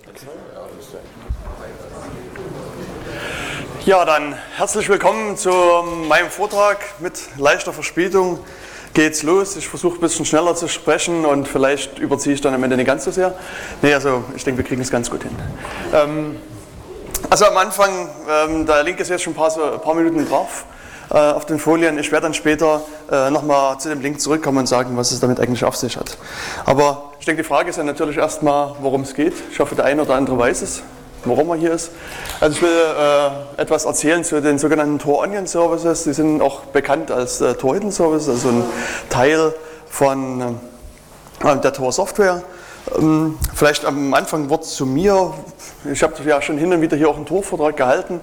Ja, dann herzlich willkommen zu meinem Vortrag. Mit leichter Verspätung geht's los. Ich versuche ein bisschen schneller zu sprechen und vielleicht überziehe ich dann am Ende nicht ganz so sehr. Nee, also ich denke, wir kriegen es ganz gut hin. Also am Anfang, der Link ist jetzt schon ein paar Minuten drauf auf den Folien. Ich werde dann später nochmal zu dem Link zurückkommen und sagen, was es damit eigentlich auf sich hat. Aber ich denke, die Frage ist ja natürlich erstmal, worum es geht. Ich hoffe, der eine oder andere weiß es, warum er hier ist. Also ich will etwas erzählen zu den sogenannten Tor Onion Services. Die sind auch bekannt als Tor Hidden Services, also ein Teil von der Tor Software. Vielleicht am Anfang ein Wort zu mir. Ich habe ja schon hin und wieder hier auch einen Tor-Vortrag gehalten.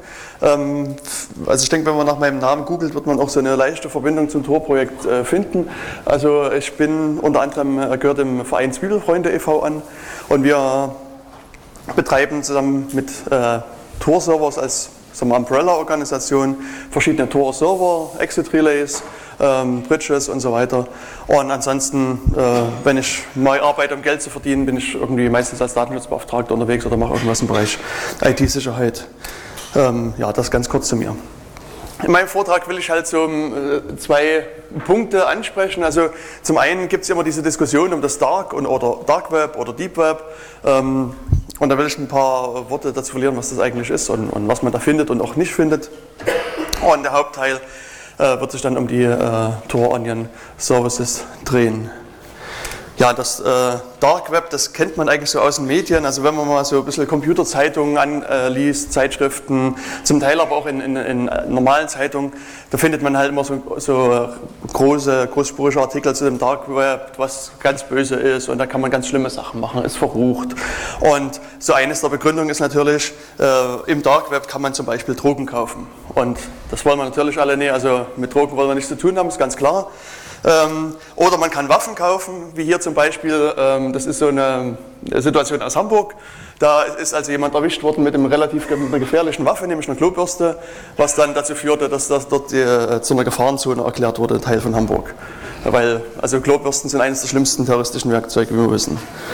Also ich denke, wenn man nach meinem Namen googelt, wird man auch so eine leichte Verbindung zum Tor-Projekt finden. Also ich bin unter anderem, gehört dem Verein Zwiebelfreunde e.V. an und wir betreiben zusammen mit Tor-Servers als Umbrella-Organisation verschiedene Tor-Server, Exit-Relays, Bridges und so weiter. Und ansonsten, wenn ich neu arbeite, um Geld zu verdienen, bin ich irgendwie meistens als Datenschutzbeauftragter unterwegs oder mache irgendwas im Bereich IT-Sicherheit. Ja, das ganz kurz zu mir. In meinem Vortrag will ich halt so zwei Punkte ansprechen. Also zum einen gibt es immer diese Diskussion um das oder Dark Web oder Deep Web. Und da will ich ein paar Worte dazu verlieren, was das eigentlich ist und was man da findet und auch nicht findet. Und der Hauptteil wird sich dann um die Tor Onion Services drehen. Ja, das Dark Web, das kennt man eigentlich so aus den Medien. Also wenn man mal so ein bisschen Computerzeitungen anliest, Zeitschriften, zum Teil aber auch in normalen Zeitungen, da findet man halt immer so großspurige Artikel zu dem Dark Web, was ganz böse ist und da kann man ganz schlimme Sachen machen, ist verrucht. Und so eines der Begründungen ist natürlich, im Dark Web kann man zum Beispiel Drogen kaufen. Und das wollen wir natürlich alle nicht, also mit Drogen wollen wir nichts zu tun haben, ist ganz klar. Oder man kann Waffen kaufen, wie hier zum Beispiel, das ist so eine Situation aus Hamburg. Da ist also jemand erwischt worden mit einer gefährlichen Waffe, nämlich einer Klobürste, was dann dazu führte, dass das dort zu einer Gefahrenzone erklärt wurde, ein Teil von Hamburg. Weil also Klobürsten sind eines der schlimmsten terroristischen Werkzeuge, wie wir wissen.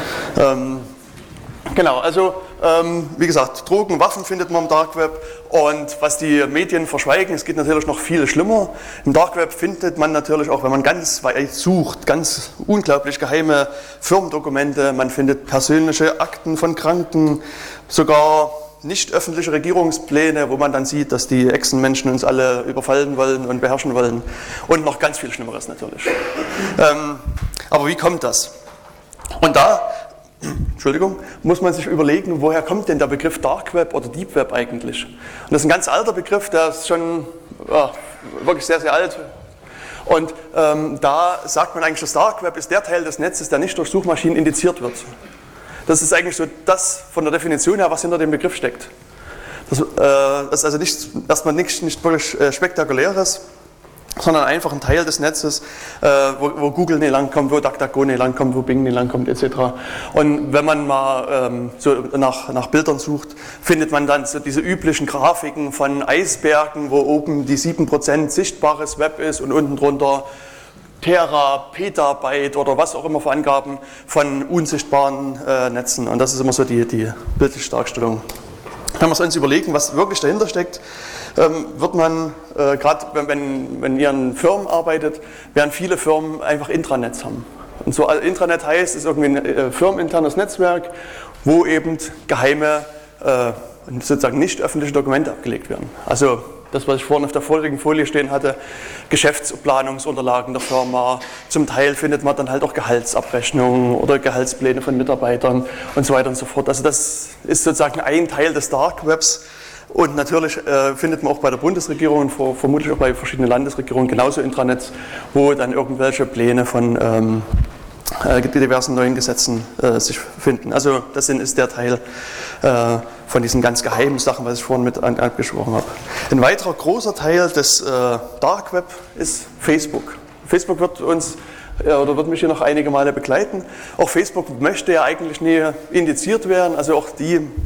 Genau, also wie gesagt, Drogen, Waffen findet man im Dark Web und was die Medien verschweigen, es geht natürlich noch viel schlimmer. Im Dark Web findet man natürlich auch, wenn man ganz weit sucht, ganz unglaublich geheime Firmendokumente, man findet persönliche Akten von Kranken, sogar nicht öffentliche Regierungspläne, wo man dann sieht, dass die Echsenmenschen uns alle überfallen wollen und beherrschen wollen und noch ganz viel Schlimmeres natürlich. Aber wie kommt das? Und da muss man sich überlegen, woher kommt denn der Begriff Dark Web oder Deep Web eigentlich? Und das ist ein ganz alter Begriff, der ist schon wirklich sehr, sehr alt. Und da sagt man eigentlich, das Dark Web ist der Teil des Netzes, der nicht durch Suchmaschinen indiziert wird. Das ist eigentlich so das von der Definition her, was hinter dem Begriff steckt. Das ist also erstmal nicht wirklich Spektakuläres, sondern einfach ein Teil des Netzes, wo Google nicht langkommt, wo DuckDuckGo nicht langkommt, wo Bing nicht langkommt, etc. Und wenn man mal so nach Bildern sucht, findet man dann so diese üblichen Grafiken von Eisbergen, wo oben die 7% sichtbares Web ist und unten drunter Tera, Petabyte oder was auch immer für Angaben von unsichtbaren Netzen. Und das ist immer so die bildliche Darstellung. Wenn wir uns überlegen, was wirklich dahinter steckt, wird man, gerade wenn ihr in Firmen arbeitet, werden viele Firmen einfach Intranets haben. Und so Intranet heißt, es ist irgendwie ein firmeninternes Netzwerk, wo eben geheime, sozusagen nicht öffentliche Dokumente abgelegt werden. Also das, was ich vorhin auf der vorigen Folie stehen hatte, Geschäftsplanungsunterlagen der Firma, zum Teil findet man dann halt auch Gehaltsabrechnungen oder Gehaltspläne von Mitarbeitern und so weiter und so fort. Also das ist sozusagen ein Teil des Dark Webs. Und natürlich findet man auch bei der Bundesregierung und vermutlich auch bei verschiedenen Landesregierungen genauso Intranets, wo dann irgendwelche Pläne von diversen neuen Gesetzen sich finden. Also das ist der Teil von diesen ganz geheimen Sachen, was ich vorhin mit angesprochen habe. Ein weiterer großer Teil des Dark Web ist Facebook. Facebook wird wird mich hier noch einige Male begleiten. Auch Facebook möchte ja eigentlich nie indiziert werden, also auch die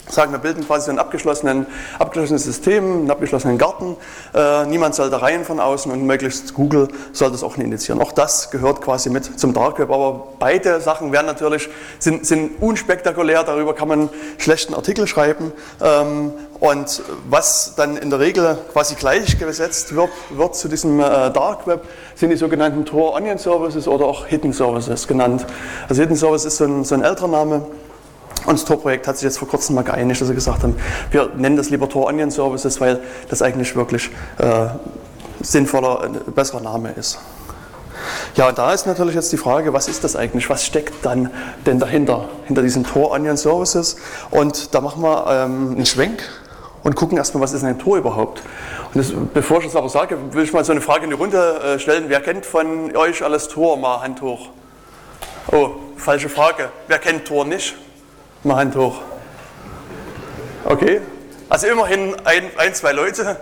sagen, wir bilden quasi ein abgeschlossenes System, einen abgeschlossenen Garten. Niemand soll da rein von außen und möglichst Google soll das auch nicht initiieren. Auch das gehört quasi mit zum Dark Web. Aber beide Sachen werden natürlich, sind unspektakulär, darüber kann man schlechten Artikel schreiben. Und was dann in der Regel quasi gleichgesetzt wird zu diesem Dark Web, sind die sogenannten Tor Onion Services oder auch Hidden Services genannt. Also Hidden Service ist so ein älterer Name. Und das Tor-Projekt hat sich jetzt vor kurzem mal geeinigt, dass sie gesagt haben, wir nennen das lieber Tor Onion Services, weil das eigentlich wirklich sinnvoller, ein besserer Name ist. Ja, und da ist natürlich jetzt die Frage, was ist das eigentlich? Was steckt dann denn dahinter, hinter diesen Tor Onion Services? Und da machen wir einen Schwenk und gucken erstmal, was ist ein Tor überhaupt? Und das, bevor ich das aber sage, will ich mal so eine Frage in die Runde stellen. Wer kennt von euch alles Tor? Mal Hand hoch. Oh, falsche Frage. Wer kennt Tor nicht? Mal Hand hoch. Okay, also immerhin ein, zwei Leute.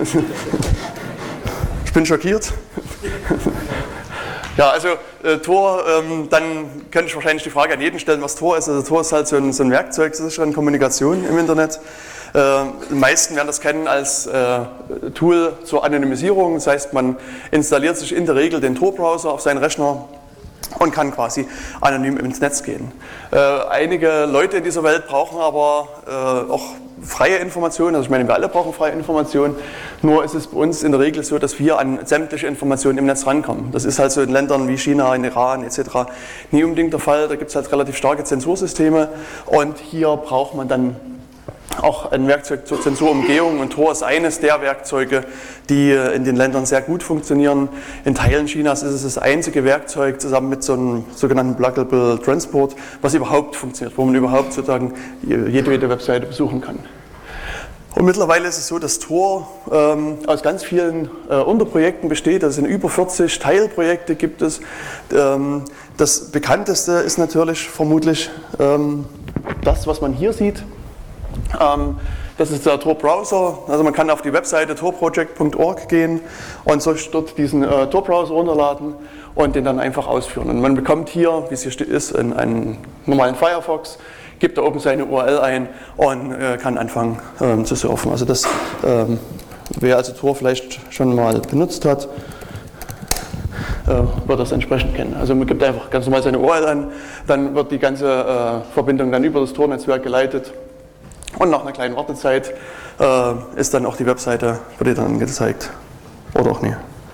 Ich bin schockiert. Ja, also Tor, dann könnte ich wahrscheinlich die Frage an jeden stellen, was Tor ist. Also Tor ist halt so ein Werkzeug zur sicheren Kommunikation im Internet. Die meisten werden das kennen als Tool zur Anonymisierung. Das heißt, man installiert sich in der Regel den Tor-Browser auf seinen Rechner und kann quasi anonym ins Netz gehen. Einige Leute in dieser Welt brauchen aber auch freie Informationen, also ich meine, wir alle brauchen freie Informationen, nur ist es bei uns in der Regel so, dass wir an sämtliche Informationen im Netz rankommen. Das ist halt so in Ländern wie China, in Iran etc. nie unbedingt der Fall, da gibt es halt relativ starke Zensursysteme und hier braucht man dann auch ein Werkzeug zur Zensurumgehung und Tor ist eines der Werkzeuge, die in den Ländern sehr gut funktionieren. In Teilen Chinas ist es das einzige Werkzeug zusammen mit so einem sogenannten Pluggable Transport, was überhaupt funktioniert, wo man überhaupt sozusagen jede Webseite besuchen kann. Und mittlerweile ist es so, dass Tor aus ganz vielen Unterprojekten besteht, also in über 40 Teilprojekte gibt es. Das bekannteste ist natürlich vermutlich das, was man hier sieht. Das ist der Tor-Browser, also man kann auf die Webseite torproject.org gehen und sich dort diesen Tor-Browser runterladen und den dann einfach ausführen. Und man bekommt hier, wie es hier ist, einen normalen Firefox, gibt da oben seine URL ein und kann anfangen zu surfen. Also das, wer also Tor vielleicht schon mal benutzt hat, wird das entsprechend kennen. Also man gibt einfach ganz normal seine URL an, dann wird die ganze Verbindung dann über das Tor-Netzwerk geleitet. Und nach einer kleinen Wartezeit ist dann auch die Webseite, wird dir dann angezeigt. Oder auch nicht.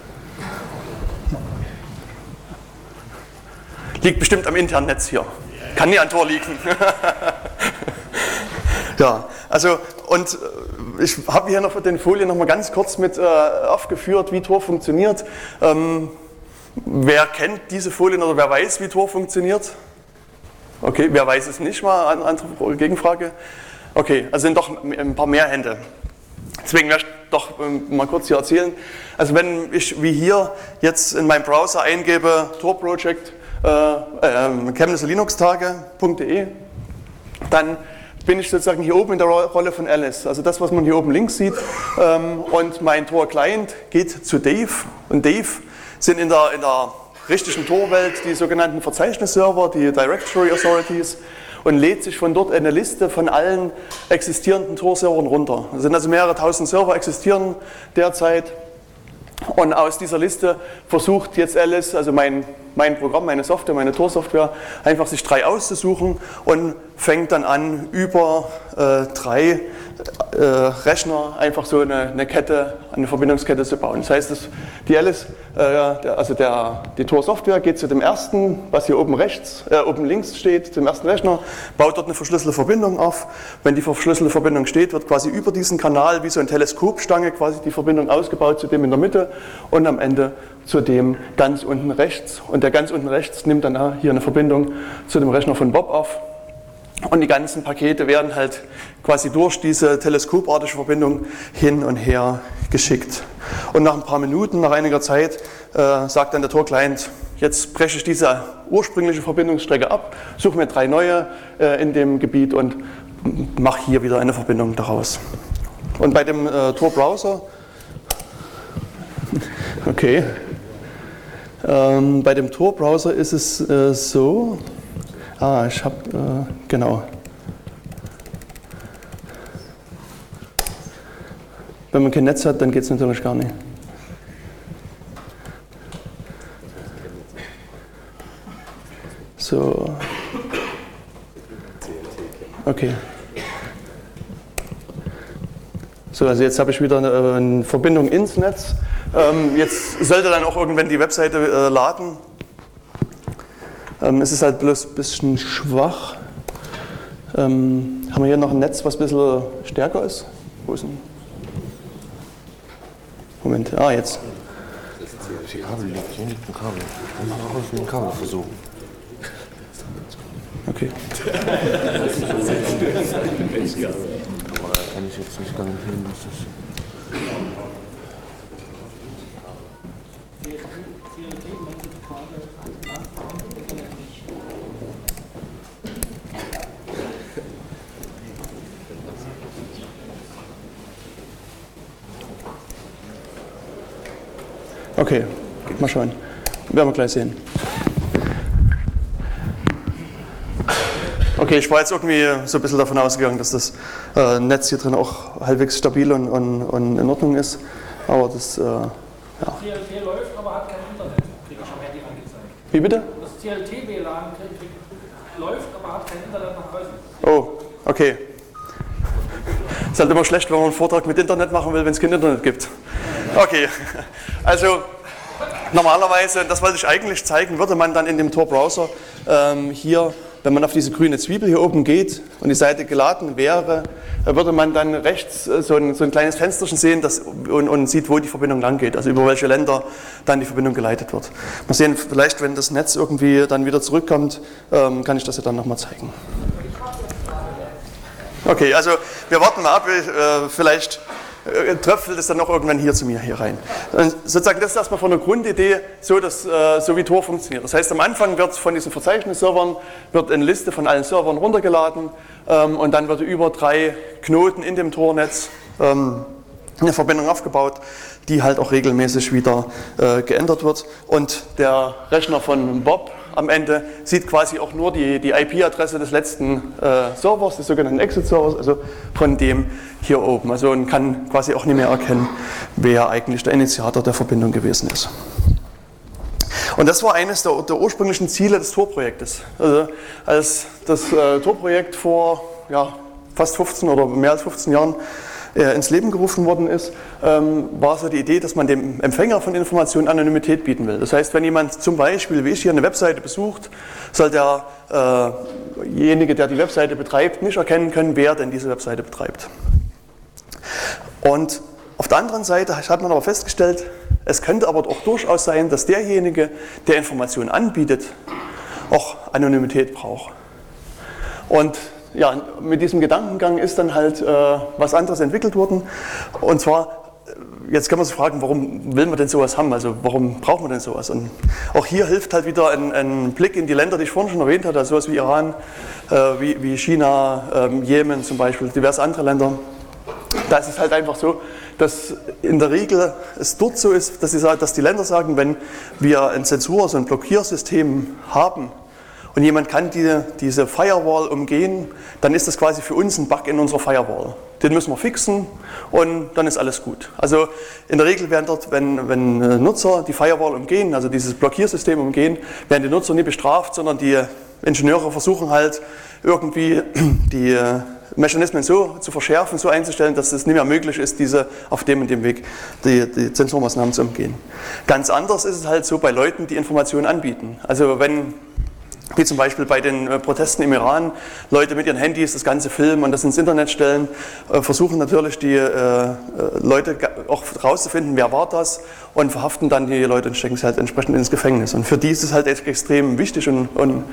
Liegt bestimmt am internen Netz hier. Kann nie an Tor liegen. Ja, also und ich habe hier noch für den Folien noch mal ganz kurz mit aufgeführt, wie Tor funktioniert. Wer kennt diese Folien oder wer weiß, wie Tor funktioniert? Okay, wer weiß es nicht? Mal eine andere Gegenfrage. Okay, also sind doch ein paar mehr Hände. Deswegen werde ich doch mal kurz hier erzählen. Also wenn ich wie hier jetzt in meinem Browser eingebe Tor-Project chemnitzer-linux-tage.de, dann bin ich sozusagen hier oben in der Rolle von Alice. Also das, was man hier oben links sieht. Und mein Tor-Client geht zu Dave. Und Dave sind in der richtigen Tor-Welt die sogenannten Verzeichnisserver, die Directory Authorities, und lädt sich von dort eine Liste von allen existierenden Tor-Servern runter. Es sind also mehrere tausend Server existieren derzeit. Und aus dieser Liste versucht jetzt Alice, also mein Programm, meine Software, meine Tor-Software, einfach sich 3 auszusuchen und fängt dann an, über 3 Rechner einfach so eine Kette, eine Verbindungskette zu bauen. Das heißt, die Alice, die Tor-Software geht zu dem ersten, was hier oben links steht, zum ersten Rechner, baut dort eine verschlüsselte Verbindung auf. Wenn die verschlüsselte Verbindung steht, wird quasi über diesen Kanal wie so eine Teleskopstange quasi die Verbindung ausgebaut zu dem in der Mitte und am Ende zu dem ganz unten rechts. Und der ganz unten rechts nimmt dann hier eine Verbindung zu dem Rechner von Bob auf. Und die ganzen Pakete werden halt quasi durch diese teleskopartige Verbindung hin und her geschickt. Und nach ein paar Minuten, nach einiger Zeit, sagt dann der Tor-Client, jetzt breche ich diese ursprüngliche Verbindungsstrecke ab, suche mir 3 neue in dem Gebiet und mache hier wieder eine Verbindung daraus. Und bei dem Tor-Browser, okay, bei dem Tor-Browser ist es so, ich habe, genau. Wenn man kein Netz hat, dann geht es natürlich gar nicht. So. Okay. So, also jetzt habe ich wieder eine Verbindung ins Netz. Jetzt sollte dann auch irgendwann die Webseite laden. Es ist halt bloß ein bisschen schwach. Haben wir hier noch ein Netz, was ein bisschen stärker ist? Wo ist denn? Moment, jetzt. Die Kabel liegt hier nicht im Kabel. Ich muss auch auf ein Kabel versuchen. Okay. Aber da kann ich jetzt nicht garantieren, dass das. Okay, mal schauen. Werden wir gleich sehen. Okay, ich war jetzt irgendwie so ein bisschen davon ausgegangen, dass das Netz hier drin auch halbwegs stabil und in Ordnung ist. Aber das, ja. CLT läuft, aber hat kein Internet, kriege ich am Handy angezeigt. Wie bitte? Das CLT-WLAN läuft, aber hat kein Internet nach außen. Oh, okay. Ist halt immer schlecht, wenn man einen Vortrag mit Internet machen will, wenn es kein Internet gibt. Okay, also normalerweise, das wollte ich eigentlich zeigen, würde man dann in dem Tor-Browser hier, wenn man auf diese grüne Zwiebel hier oben geht und die Seite geladen wäre, würde man dann rechts so ein kleines Fensterchen sehen und sieht, wo die Verbindung lang geht, also über welche Länder dann die Verbindung geleitet wird. Mal sehen, vielleicht wenn das Netz irgendwie dann wieder zurückkommt, kann ich das ja dann nochmal zeigen. Okay, also wir warten mal ab, vielleicht tröpfelt es dann noch irgendwann hier zu mir hier rein. Und sozusagen das ist erstmal von der Grundidee so, so wie Tor funktioniert. Das heißt, am Anfang wird von diesen Verzeichnisservern eine Liste von allen Servern runtergeladen und dann wird über 3 Knoten in dem Tornetz eine Verbindung aufgebaut, die halt auch regelmäßig wieder geändert wird. Und der Rechner von Bob am Ende sieht quasi auch nur die IP-Adresse des letzten Servers, des sogenannten Exit-Servers, also von dem hier oben. Also und kann quasi auch nicht mehr erkennen, wer eigentlich der Initiator der Verbindung gewesen ist. Und das war eines der ursprünglichen Ziele des Tor-Projektes. Also als das Tor-Projekt vor fast 15 oder mehr als 15 Jahren ins Leben gerufen worden ist, war so die Idee, dass man dem Empfänger von Informationen Anonymität bieten will. Das heißt, wenn jemand zum Beispiel, wie ich hier, eine Webseite besucht, soll derjenige, der die Webseite betreibt, nicht erkennen können, wer denn diese Webseite betreibt. Und auf der anderen Seite hat man aber festgestellt, es könnte aber auch durchaus sein, dass derjenige, der Informationen anbietet, auch Anonymität braucht. Und ja, mit diesem Gedankengang ist dann halt was anderes entwickelt worden. Und zwar, jetzt kann man sich fragen, warum will man denn sowas haben? Also warum braucht man denn sowas? Und auch hier hilft halt wieder ein Blick in die Länder, die ich vorhin schon erwähnt hatte, also sowas wie Iran, wie China, Jemen zum Beispiel, diverse andere Länder. Da ist es halt einfach so, dass in der Regel es dort so ist, dass die Länder sagen, wenn wir ein Zensur-, so ein Blockiersystem haben, und jemand kann diese Firewall umgehen, dann ist das quasi für uns ein Bug in unserer Firewall. Den müssen wir fixen und dann ist alles gut. Also in der Regel werden dort, wenn Nutzer die Firewall umgehen, also dieses Blockiersystem umgehen, werden die Nutzer nie bestraft, sondern die Ingenieure versuchen halt irgendwie die Mechanismen so zu verschärfen, so einzustellen, dass es nicht mehr möglich ist, auf dem und dem Weg die Zensurmaßnahmen zu umgehen. Ganz anders ist es halt so bei Leuten, die Informationen anbieten. Also wie zum Beispiel bei den Protesten im Iran, Leute mit ihren Handys das Ganze filmen und das ins Internet stellen, versuchen natürlich die Leute auch rauszufinden, wer war das, und verhaften dann die Leute und stecken sie halt entsprechend ins Gefängnis. Und für die ist es halt extrem wichtig und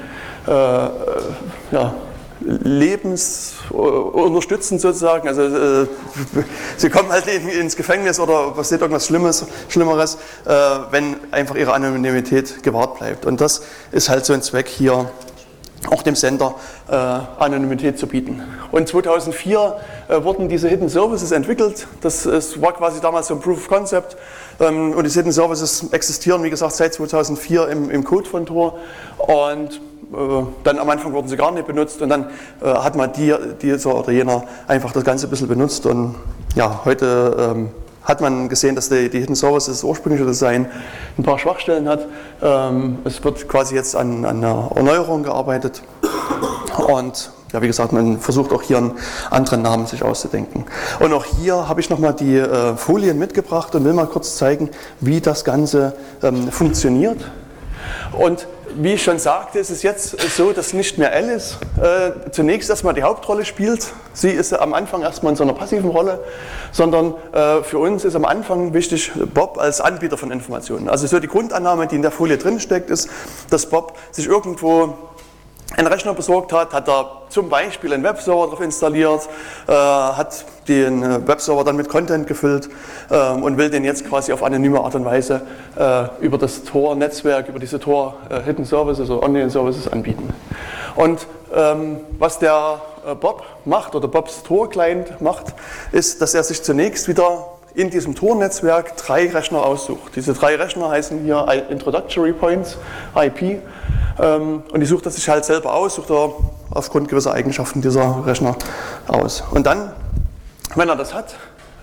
lebensunterstützend sozusagen. Also sie kommen halt ins Gefängnis oder passiert irgendwas Schlimmeres, wenn einfach ihre Anonymität gewahrt bleibt. Und das ist halt so ein Zweck hier auch dem Sender Anonymität zu bieten. Und 2004 wurden diese Hidden Services entwickelt. Das war quasi damals so ein Proof of Concept. Und diese Hidden Services existieren, wie gesagt, seit 2004 im Code von Tor. Und dann am Anfang wurden sie gar nicht benutzt und dann hat man dieser oder jener einfach das Ganze ein bisschen benutzt. Und ja, heute hat man gesehen, dass die Hidden Services, das ursprüngliche Design, ein paar Schwachstellen hat. Es wird quasi jetzt an einer Erneuerung gearbeitet. Und ja, wie gesagt, man versucht auch hier einen anderen Namen sich auszudenken. Und auch hier habe ich nochmal die Folien mitgebracht und will mal kurz zeigen, wie das Ganze funktioniert. Und wie ich schon sagte, ist es jetzt so, dass nicht mehr Alice zunächst erstmal die Hauptrolle spielt. Sie ist am Anfang erstmal in so einer passiven Rolle, sondern für uns ist am Anfang wichtig Bob als Anbieter von Informationen. Also so die Grundannahme, die in der Folie drin steckt, ist, dass Bob sich irgendwo einen Rechner besorgt hat, hat er zum Beispiel einen Webserver drauf installiert, hat den Webserver dann mit Content gefüllt und will den jetzt quasi auf anonyme Art und Weise über das Tor-Netzwerk, über diese Tor-Hidden Services oder Onion-Services anbieten. Und was der Bob macht oder Bobs Tor-Client macht, ist, dass er sich zunächst wieder in diesem Tor-Netzwerk 3 Rechner aussucht. Diese 3 Rechner heißen hier Introductory Points, IP. Und die sucht er sich halt selber aus, sucht er aufgrund gewisser Eigenschaften dieser Rechner aus. Und dann, wenn er das hat,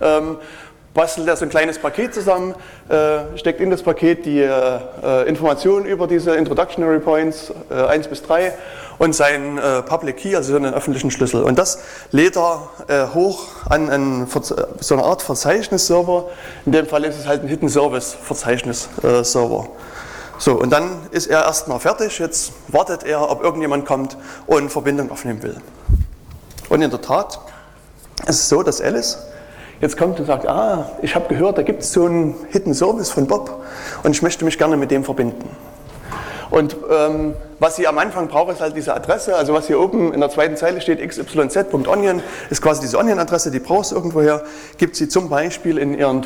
bastelt er so ein kleines Paket zusammen, steckt in das Paket die Informationen über diese Introductory Points 1 bis 3 und seinen Public Key, also so einen öffentlichen Schlüssel. Und das lädt er hoch an so eine Art Verzeichnisserver. In dem Fall ist es halt ein Hidden Service Verzeichnisserver. So, und dann ist er erstmal fertig, jetzt wartet er, ob irgendjemand kommt und Verbindung aufnehmen will. Und in der Tat ist es so, dass Alice jetzt kommt und sagt, ich habe gehört, da gibt es so einen Hidden Service von Bob und ich möchte mich gerne mit dem verbinden. Und was sie am Anfang braucht, ist halt diese Adresse, also was hier oben in der zweiten Zeile steht, xyz.onion, ist quasi diese Onion-Adresse, die brauchst du irgendwoher, gibt sie zum Beispiel in ihren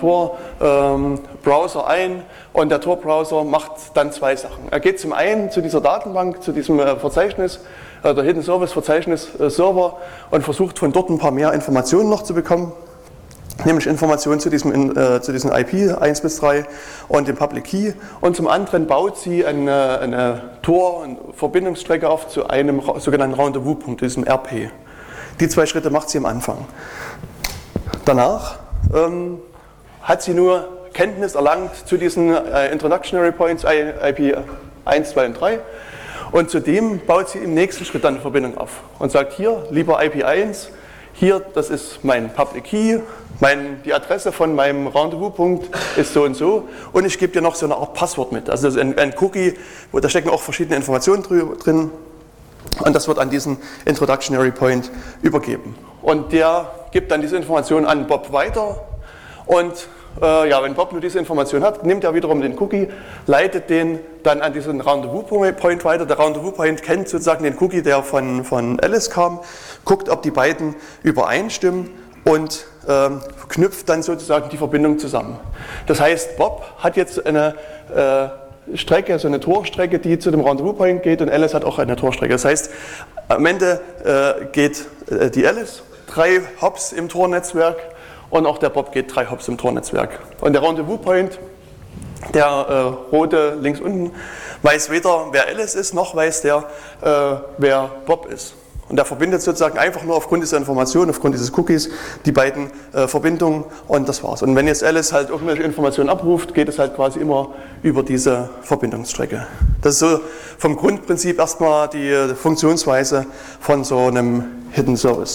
Tor-Browser ein und der Tor-Browser macht dann 2 Sachen. Er geht zum einen zu dieser Datenbank, zu diesem Verzeichnis, der Hidden Service Verzeichnis-Server und versucht von dort ein paar mehr Informationen noch zu bekommen. Nämlich Informationen zu diesen IP 1 bis 3 und dem Public Key. Und zum anderen baut sie eine Tor-Verbindungsstrecke auf zu einem sogenannten Rendezvous-Punkt, diesem RP. Die 2 Schritte macht sie am Anfang. Danach hat sie nur Kenntnis erlangt zu diesen Introductory Points, IP 1, 2 und 3. Und zudem baut sie im nächsten Schritt dann eine Verbindung auf und sagt, hier, lieber IP 1, hier, das ist mein Public Key, die Adresse von meinem Rendezvous-Punkt ist so und ich gebe dir noch so eine Art Passwort mit. Also das ist ein Cookie, da stecken auch verschiedene Informationen drin und das wird an diesen Introductory Point übergeben. Und der gibt dann diese Information an Bob weiter und wenn Bob nur diese Information hat, nimmt er wiederum den Cookie, leitet den dann an diesen Rendezvous-Point weiter. Der Rendezvous-Point kennt sozusagen den Cookie, der von Alice kam, guckt, ob die beiden übereinstimmen und knüpft dann sozusagen die Verbindung zusammen. Das heißt, Bob hat jetzt eine Strecke, so eine Torstrecke, die zu dem Rendezvous-Point geht und Alice hat auch eine Torstrecke. Das heißt, am Ende geht die Alice 3 Hops im Tornetzwerk und auch der Bob geht 3 Hops im Tornetzwerk. Und der Rendezvous-Point, der rote links unten, weiß weder, wer Alice ist, noch weiß der, wer Bob ist. Und der verbindet sozusagen einfach nur aufgrund dieser Information, aufgrund dieses Cookies, die beiden Verbindungen und das war's. Und wenn jetzt Alice halt irgendwelche Informationen abruft, geht es halt quasi immer über diese Verbindungsstrecke. Das ist so vom Grundprinzip erstmal die Funktionsweise von so einem Hidden Service.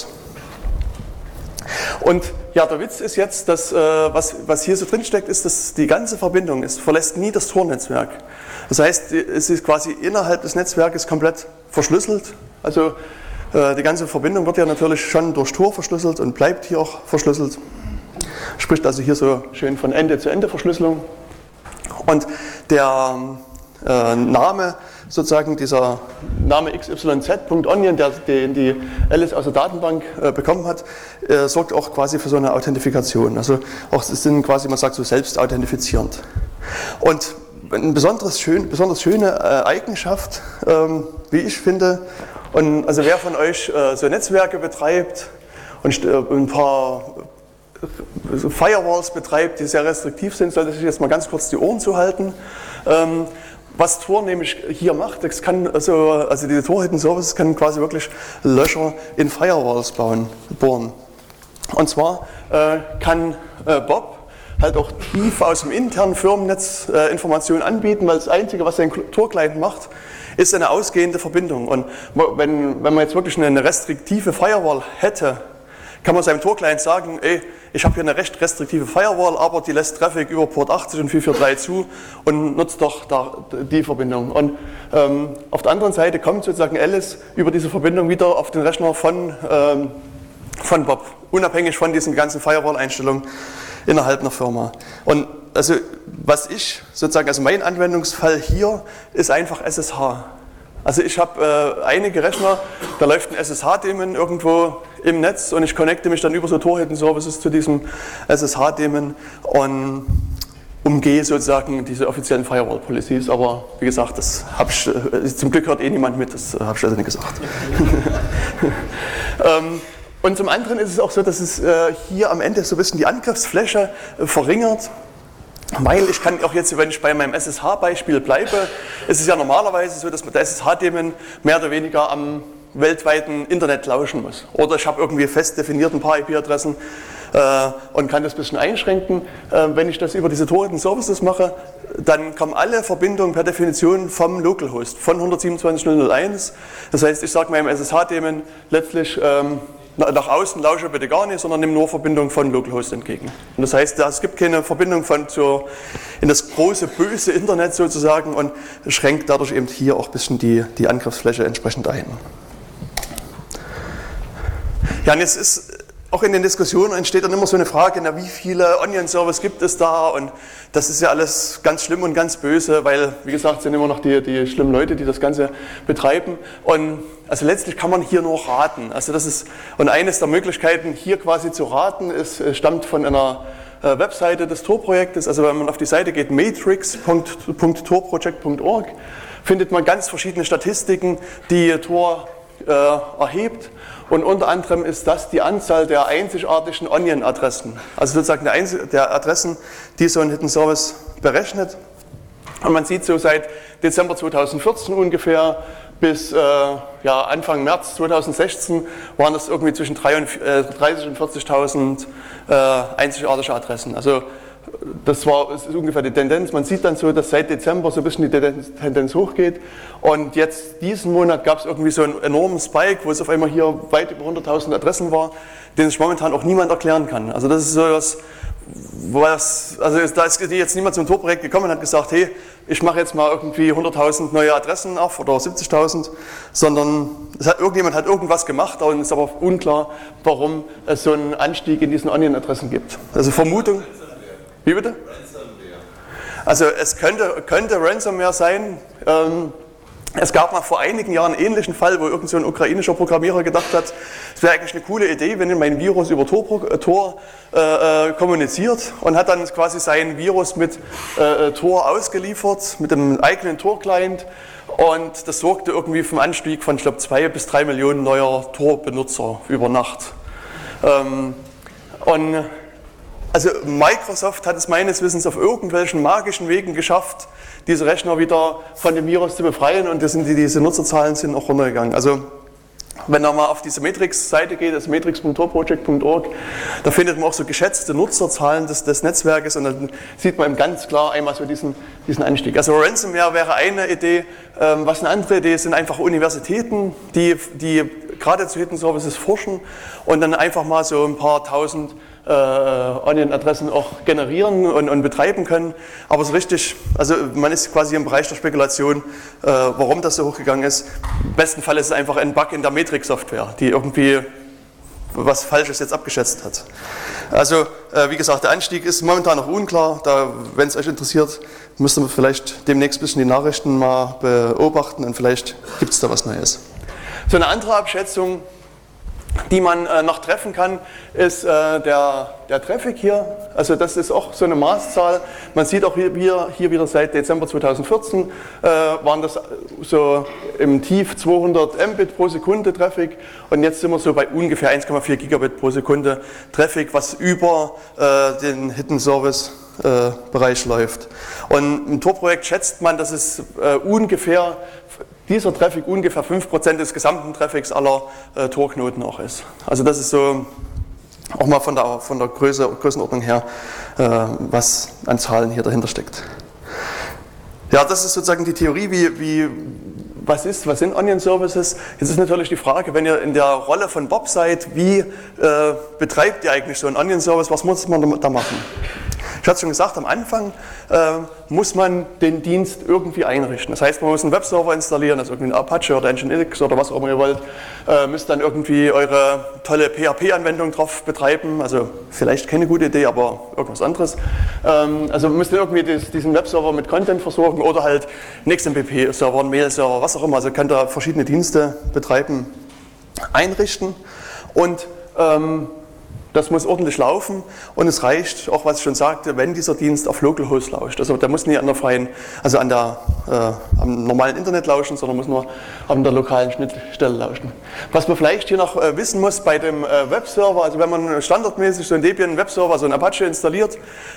Und ja, der Witz ist jetzt, dass was hier so drin steckt, ist, dass die ganze Verbindung verlässt nie das Tor-Netzwerk. Das heißt, es ist quasi innerhalb des Netzwerkes komplett verschlüsselt. Also die ganze Verbindung wird ja natürlich schon durch Tor verschlüsselt und bleibt hier auch verschlüsselt. Spricht also hier so schön von Ende-zu-Ende-Verschlüsselung. Und der Name, sozusagen dieser Name xyz.onion, den die Alice aus der Datenbank bekommen hat, sorgt auch quasi für so eine Authentifikation. Also auch es sind quasi, man sagt so, selbst authentifizierend. Und eine besonders schöne Eigenschaft, wie ich finde, Und also wer von euch so Netzwerke betreibt und ein paar Firewalls betreibt, die sehr restriktiv sind, sollte sich jetzt mal ganz kurz die Ohren zuhalten. Was Tor nämlich hier macht, das kann also diese Tor Hidden Services kann quasi wirklich Löcher in Firewalls bohren. Und zwar kann Bob halt auch tief aus dem internen Firmennetz Informationen anbieten, weil das Einzige, was sein Tor-Client macht, ist eine ausgehende Verbindung. Und wenn man jetzt wirklich eine restriktive Firewall hätte, kann man seinem Tor-Client sagen, ey, ich habe hier eine recht restriktive Firewall, aber die lässt Traffic über Port 80 und 443 zu und nutzt doch da die Verbindung. Und auf der anderen Seite kommt sozusagen Alice über diese Verbindung wieder auf den Rechner von Bob, unabhängig von diesen ganzen Firewall-Einstellungen innerhalb einer Firma. Und also mein Anwendungsfall hier ist einfach SSH. Also ich habe einige Rechner, da läuft ein SSH-Daemon irgendwo im Netz und ich connecte mich dann über so Tor Hidden Services zu diesem SSH-Daemon und umgehe sozusagen diese offiziellen Firewall-Policies. Aber wie gesagt, das habe ich, zum Glück hört niemand mit, das habe ich also nicht gesagt. Und zum anderen ist es auch so, dass es hier am Ende so ein bisschen die Angriffsfläche verringert. Weil ich kann auch jetzt, wenn ich bei meinem SSH-Beispiel bleibe, ist es ja normalerweise so, dass der SSH-Daemon mehr oder weniger am weltweiten Internet lauschen muss. Oder ich habe irgendwie fest definiert ein paar IP-Adressen und kann das ein bisschen einschränken. Wenn ich das über diese Tor Hidden Services mache, dann kommen alle Verbindungen per Definition vom Localhost, von 127.0.0.1. Das heißt, ich sage meinem SSH-Daemon letztlich, nach außen lausche bitte gar nicht, sondern nimm nur Verbindung von Localhost entgegen. Und das heißt, es gibt keine Verbindung in das große, böse Internet sozusagen und schränkt dadurch eben hier auch ein bisschen die Angriffsfläche entsprechend ein. Ja, und jetzt ist auch in den Diskussionen entsteht dann immer so eine Frage, na, wie viele Onion-Servers gibt es da? Und das ist ja alles ganz schlimm und ganz böse, weil, wie gesagt, sind immer noch die schlimmen Leute, die das Ganze betreiben. Und also letztlich kann man hier nur raten. Also und eines der Möglichkeiten, hier quasi zu raten, stammt von einer Webseite des Tor-Projektes. Also wenn man auf die Seite geht, matrix.torproject.org, findet man ganz verschiedene Statistiken, die Tor erhebt. Und unter anderem ist das die Anzahl der einzigartigen Onion-Adressen, also sozusagen der Adressen, die so ein Hidden Service berechnet. Und man sieht so seit Dezember 2014 ungefähr bis Anfang März 2016 waren das irgendwie zwischen 30.000 und 40.000 einzigartige Adressen. Also das ist ungefähr die Tendenz. Man sieht dann so, dass seit Dezember so ein bisschen die Tendenz hochgeht. Und jetzt diesen Monat gab es irgendwie so einen enormen Spike, wo es auf einmal hier weit über 100.000 Adressen war, den sich momentan auch niemand erklären kann. Also das ist so da ist jetzt niemand zum Tor-Projekt gekommen und hat gesagt, hey, ich mache jetzt mal irgendwie 100.000 neue Adressen auf oder 70.000, sondern irgendjemand hat irgendwas gemacht, und es ist aber unklar, warum es so einen Anstieg in diesen Onion-Adressen gibt. Also Vermutung. Wie bitte? Ransomware. Also es könnte Ransomware sein. Es gab mal vor einigen Jahren einen ähnlichen Fall, wo irgend so ein ukrainischer Programmierer gedacht hat, es wäre eigentlich eine coole Idee, wenn mein Virus über Tor kommuniziert, und hat dann quasi sein Virus mit Tor ausgeliefert, mit einem eigenen Tor-Client, und das sorgte irgendwie für einen Anstieg von, ich glaube, 2 bis 3 Millionen neuer Tor-Benutzer über Nacht. Also Microsoft hat es meines Wissens auf irgendwelchen magischen Wegen geschafft, diese Rechner wieder von dem Virus zu befreien, und diese Nutzerzahlen sind auch runtergegangen. Also wenn man mal auf diese Matrix-Seite geht, das matrix.torproject.org, da findet man auch so geschätzte Nutzerzahlen des Netzwerkes, und dann sieht man ganz klar einmal so diesen Anstieg. Also Ransomware wäre eine Idee. Was eine andere Idee ist, sind einfach Universitäten, die gerade zu Hidden Services forschen und dann einfach mal so ein paar tausend Onion-Adressen auch generieren und betreiben können. Aber so richtig, also man ist quasi im Bereich der Spekulation, warum das so hochgegangen ist. Im besten Fall ist es einfach ein Bug in der Matrix-Software, die irgendwie was Falsches jetzt abgeschätzt hat. Also wie gesagt, der Anstieg ist momentan noch unklar. Wenn es euch interessiert, müsst ihr vielleicht demnächst ein bisschen die Nachrichten mal beobachten, und vielleicht gibt es da was Neues. So eine andere Abschätzung die man noch treffen kann, ist der Traffic hier. Also das ist auch so eine Maßzahl. Man sieht auch hier wieder seit Dezember 2014 waren das so im Tief 200 Mbit pro Sekunde Traffic und jetzt sind wir so bei ungefähr 1,4 Gigabit pro Sekunde Traffic, was über den Hidden Service Bereich läuft. Und im Tor-Projekt schätzt man, dass es dieser Traffic ungefähr 5% des gesamten Traffics aller Tor-Knoten auch ist. Also das ist so auch mal von der Größenordnung her, was an Zahlen hier dahinter steckt. Ja, das ist sozusagen die Theorie, was sind Onion Services? Jetzt ist natürlich die Frage, wenn ihr in der Rolle von Bob seid, wie betreibt ihr eigentlich so einen Onion Service, was muss man da machen? Ich hatte schon gesagt, am Anfang muss man den Dienst irgendwie einrichten. Das heißt, man muss einen Webserver installieren, also irgendwie einen Apache oder Nginx oder was auch immer ihr wollt. Müsst dann irgendwie eure tolle PHP-Anwendung drauf betreiben. Also vielleicht keine gute Idee, aber irgendwas anderes. Also müsst ihr irgendwie diesen Webserver mit Content versorgen oder halt einen XMPP-Server, einen Mail-Server, was auch immer. Also könnt ihr verschiedene Dienste betreiben, einrichten und das muss ordentlich laufen und es reicht, auch was ich schon sagte, wenn dieser Dienst auf Localhost lauscht. Also der muss nicht am normalen Internet lauschen, sondern muss nur an der lokalen Schnittstelle lauschen. Was man vielleicht hier noch wissen muss bei dem Webserver, also wenn man standardmäßig so einen Debian Webserver, so einen Apache installiert,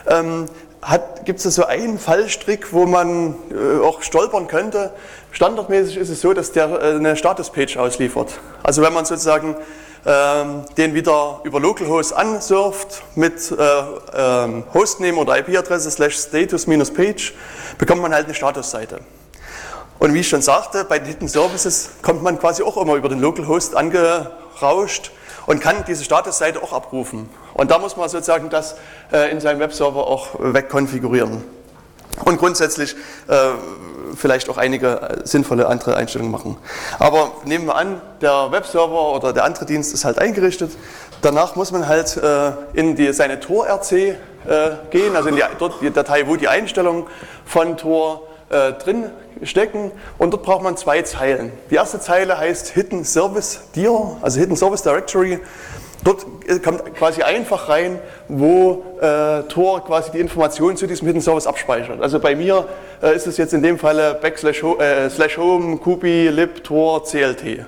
gibt es so einen Fallstrick, wo man auch stolpern könnte. Standardmäßig ist es so, dass der eine Statuspage ausliefert. Also wenn man sozusagen den wieder über Localhost ansurft mit Hostname oder IP-Adresse /status-page, bekommt man halt eine Statusseite. Und wie ich schon sagte, bei den Hidden Services kommt man quasi auch immer über den Localhost angerauscht und kann diese Statusseite auch abrufen. Und da muss man sozusagen das in seinem Webserver auch wegkonfigurieren. Und grundsätzlich vielleicht auch einige sinnvolle andere Einstellungen machen. Aber nehmen wir an, der Webserver oder der andere Dienst ist halt eingerichtet. Danach muss man halt in seine Tor-RC gehen, also in die Datei, wo die Einstellungen von Tor drin stecken. Und dort braucht man 2 Zeilen. Die erste Zeile heißt Hidden Service Dir, also Hidden Service Directory. Dort kommt quasi einfach rein, wo Tor quasi die Informationen zu diesem Hidden Service abspeichert. Also bei mir ist es jetzt in dem Falle /home, kubi, lib, tor, clt.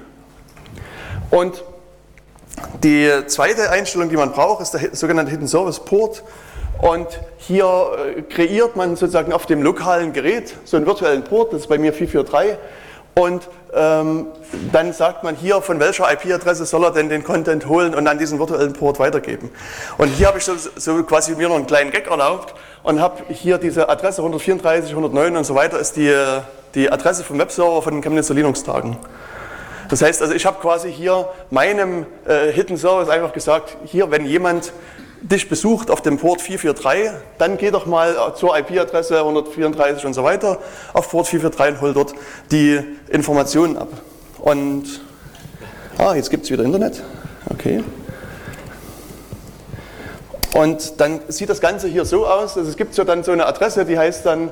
Und die zweite Einstellung, die man braucht, ist der sogenannte Hidden Service Port. Und hier kreiert man sozusagen auf dem lokalen Gerät so einen virtuellen Port, das ist bei mir 443. Und dann sagt man hier, von welcher IP-Adresse soll er denn den Content holen und an diesen virtuellen Port weitergeben. Und hier habe ich so quasi mir noch einen kleinen Gag erlaubt und habe hier diese Adresse 134, 109 und so weiter, ist die Adresse vom Webserver von den Chemnitzer Linux-Tagen. Das heißt, also ich habe quasi hier meinem Hidden Service einfach gesagt, hier, wenn jemand dich besucht auf dem Port 443, dann geh doch mal zur IP-Adresse 134 und so weiter auf Port 443 und hol dort die Informationen ab. Und, jetzt gibt es wieder Internet, okay. Und dann sieht das Ganze hier so aus, also es gibt ja dann so eine Adresse, die heißt dann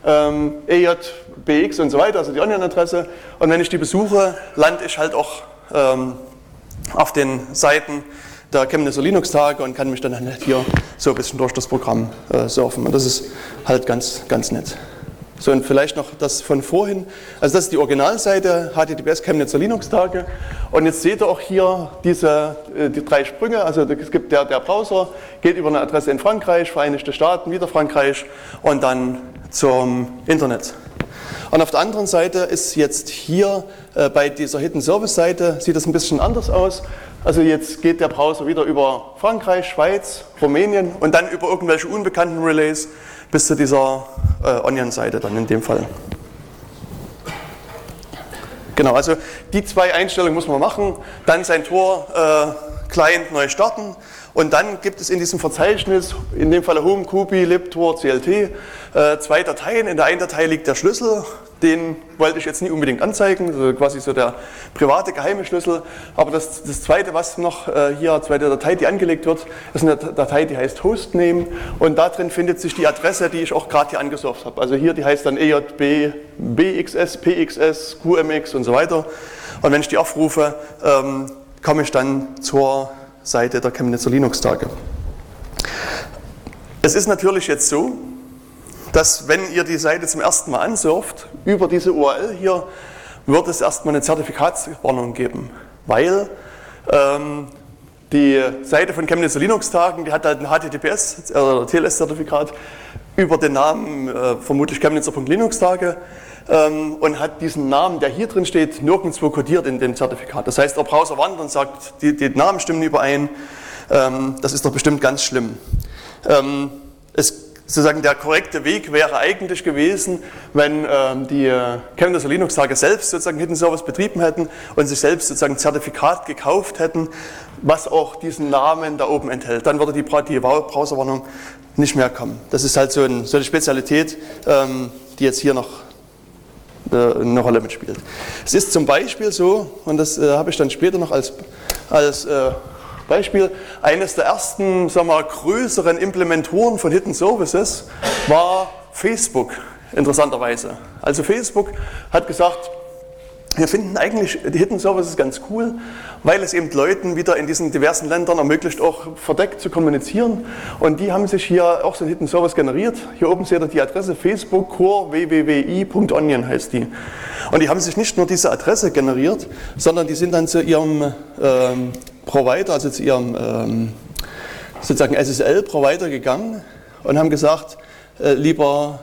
EJBX und so weiter, also die Onion-Adresse. Und wenn ich die besuche, lande ich halt auch auf den Seiten der Chemnitzer Linux-Tage und kann mich dann halt hier so ein bisschen durch das Programm surfen. Und das ist halt ganz, ganz nett. So, und vielleicht noch das von vorhin. Also das ist die Originalseite, HTTPS Chemnitzer Linux-Tage. Und jetzt seht ihr auch hier die 3 Sprünge. Also es gibt der Browser, geht über eine Adresse in Frankreich, Vereinigte Staaten, wieder Frankreich und dann zum Internet. Und auf der anderen Seite ist jetzt hier bei dieser Hidden Service Seite, sieht das ein bisschen anders aus. Also jetzt geht der Browser wieder über Frankreich, Schweiz, Rumänien und dann über irgendwelche unbekannten Relays bis zu dieser Onion-Seite dann in dem Fall. Genau, also die 2 Einstellungen muss man machen, dann sein Tor-Client neu starten und dann gibt es in diesem Verzeichnis, in dem Fall Home, Kubi, lib, tor, clt, 2 Dateien. In der einen Datei liegt der Schlüssel, den wollte ich jetzt nicht unbedingt anzeigen, also quasi so der private geheime Schlüssel. Aber das zweite, was noch hier, zweite Datei, die angelegt wird, ist eine Datei, die heißt Hostname und da drin findet sich die Adresse, die ich auch gerade hier angesurft habe. Also hier, die heißt dann EJB, BXS, PXS, QMX und so weiter. Und wenn ich die aufrufe, komme ich dann zur Seite der Chemnitzer Linux-Tage. Es ist natürlich jetzt so, dass wenn ihr die Seite zum ersten Mal ansurft, über diese URL hier, wird es erstmal eine Zertifikatswarnung geben, weil die Seite von Chemnitzer Linux-Tagen, die hat halt ein HTTPS, TLS-Zertifikat über den Namen vermutlich Chemnitzer.Linux-Tage und hat diesen Namen, der hier drin steht, nirgendwo kodiert in dem Zertifikat. Das heißt, der Browser wandert und sagt, die Namen stimmen überein, das ist doch bestimmt ganz schlimm. Sozusagen der korrekte Weg wäre eigentlich gewesen, wenn die Chemnitzer Linux-Tage selbst sozusagen Hidden Service betrieben hätten und sich selbst sozusagen ein Zertifikat gekauft hätten, was auch diesen Namen da oben enthält. Dann würde die Browserwarnung nicht mehr kommen. Das ist halt so eine Spezialität, die jetzt hier noch eine Rolle mitspielt. Es ist zum Beispiel so, und das habe ich dann später noch als Beispiel, eines der ersten, sagen wir mal, größeren Implementoren von Hidden Services war Facebook, interessanterweise. Also Facebook hat gesagt, wir finden eigentlich die Hidden Services ganz cool, weil es eben Leuten wieder in diesen diversen Ländern ermöglicht, auch verdeckt zu kommunizieren. Und die haben sich hier auch so einen Hidden Service generiert. Hier oben seht ihr die Adresse Facebook core www.onion heißt die. Und die haben sich nicht nur diese Adresse generiert, sondern die sind dann zu ihrem Provider, also zu ihrem sozusagen SSL-Provider gegangen und haben gesagt, lieber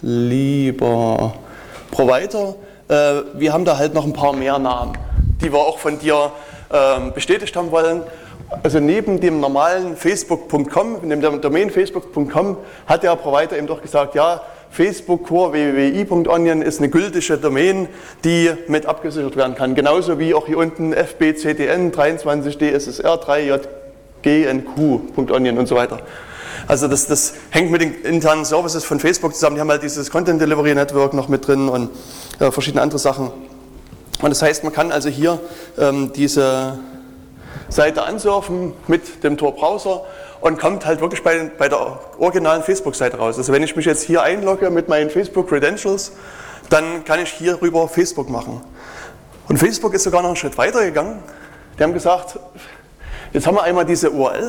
Provider, wir haben da halt noch ein paar mehr Namen, die wir auch von dir bestätigt haben wollen. Also neben dem normalen facebook.com, neben der Domain facebook.com, hat der Provider eben doch gesagt, ja, Facebook core www.onion ist eine gültige Domain, die mit abgesichert werden kann. Genauso wie auch hier unten fbcdn 23 dsr 3 jgnq.onion und so weiter. Also das hängt mit den internen Services von Facebook zusammen. Die haben halt dieses Content Delivery Network noch mit drin und verschiedene andere Sachen. Und das heißt, man kann also hier diese Seite ansurfen mit dem Tor-Browser und kommt halt wirklich bei der originalen Facebook-Seite raus. Also wenn ich mich jetzt hier einlogge mit meinen Facebook-Credentials, dann kann ich hier rüber Facebook machen. Und Facebook ist sogar noch einen Schritt weiter gegangen. Die haben gesagt, jetzt haben wir einmal diese URL